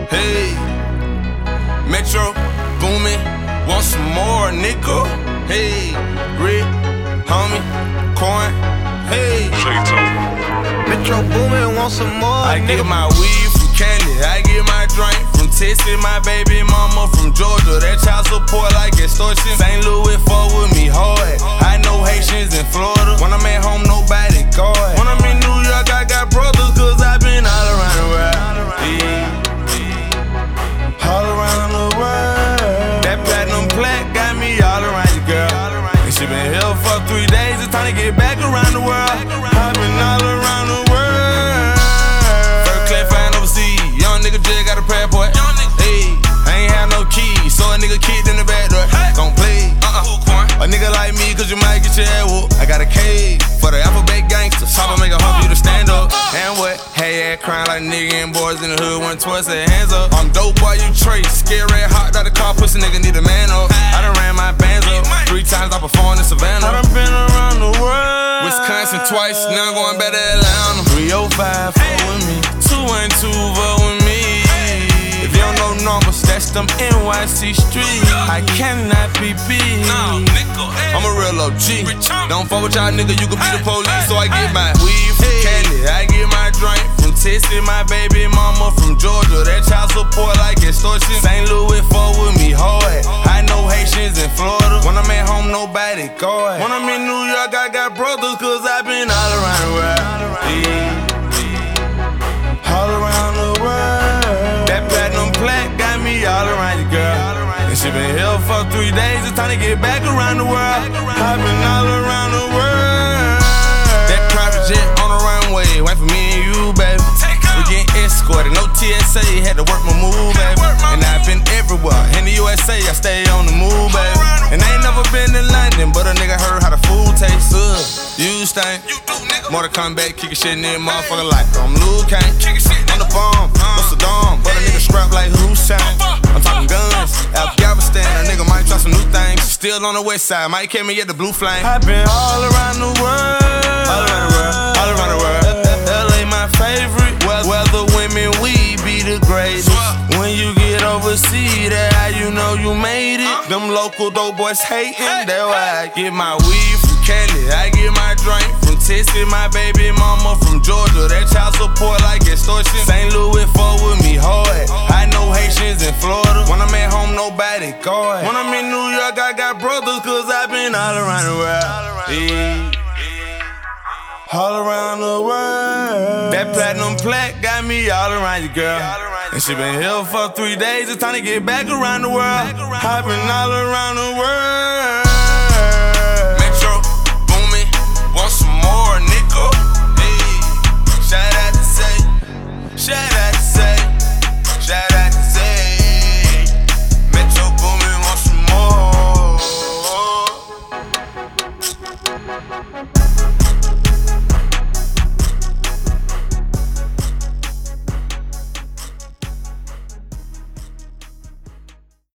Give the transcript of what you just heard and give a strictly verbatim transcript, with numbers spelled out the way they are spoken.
Hey, Metro booming, want some more, nigga. Hey, Rick, homie, coin. Hey, Metro booming, want some more. I nigga. get my weed from Cali, I get my drink from Texas. My baby mama from Georgia, that child support like extortion. Saint Louis fuck with me hard. I know Haitians in Florida. When I'm at home, nobody guard. When I'm in New York, I got brothers, cause I been all around the world. Yeah. All around the world. That platinum plaque got me all around you, girl. And she been here for three days, it's time to get back around the world. I been all around the world. First class flying overseas, young nigga just got a passport. Hey, I ain't have no keys, so a nigga kicked in the back door. Don't play, uh-uh. A nigga like me, cause you might get your ass whooped. I got a cage for the alphabet gangsters. Papa make a hump you to stand up. And what? Hey, ass crying like a nigga and boys in the hood went twice, say hands up. I'm dope, boy, you trace. Scared red hot out the car, pussy nigga need a man up. I done ran my bands up. Three times I performed in Savannah. I done been around the world. Wisconsin twice, now I'm going back to Atlanta. three oh five, fuck with me. two one two, vote with me. If you don't know numbers, that's them N Y C streets. I cannot be big. I'm a real O G. Don't fuck with y'all nigga, you could be the police. So I get my weed from Cali, I get my drink from Texas. My baby mama from Georgia, that child support like extortion. Saint Louis fuck with me hard. I know Haitians in Florida. When I'm at home, nobody guard. When I'm in New York, I got brothers, cause I been all around the world. Yeah. All around the world. That platinum plaque got me all around you, girl. And she been here for three days, it's time to get back around the world. I been all around the world. That private jet on the runway, wait for me and you, baby. We getting escorted, no T S A, had to work my move, baby. And I've been everywhere, in the U S A, I stay on the move, baby. And I ain't never been to London, but a nigga heard how the food tastes. Ugh, you stink. More to come back, kickin' shit in there, motherfucker like I'm Luke Kane. On the bomb, what's the dome? But a nigga strapped like Hussein. I'm talking guns, Afghanistan, a nigga might try some new things. Still on the west side, might catch me at the Blue Flame. I been all around the world, all around the world, all around the world. L A my favorite, weather women, we be the greatest. When you get overseas, that how you know you made it. Them local dope boys hatin', that's why I get my weed from Cali, I get my drink from Texas. My baby mama from Georgia, that child support like extortion. Saint Louis fuck with me hard. I know Haitians in Florida. When I'm at home, nobody guard. When I'm in New York, I got brothers, cause I been all around the world. Yeah. All around the world. That platinum plaque got me all around you, girl. And she been here for three days, it's time to get back around the world. I been all around the world.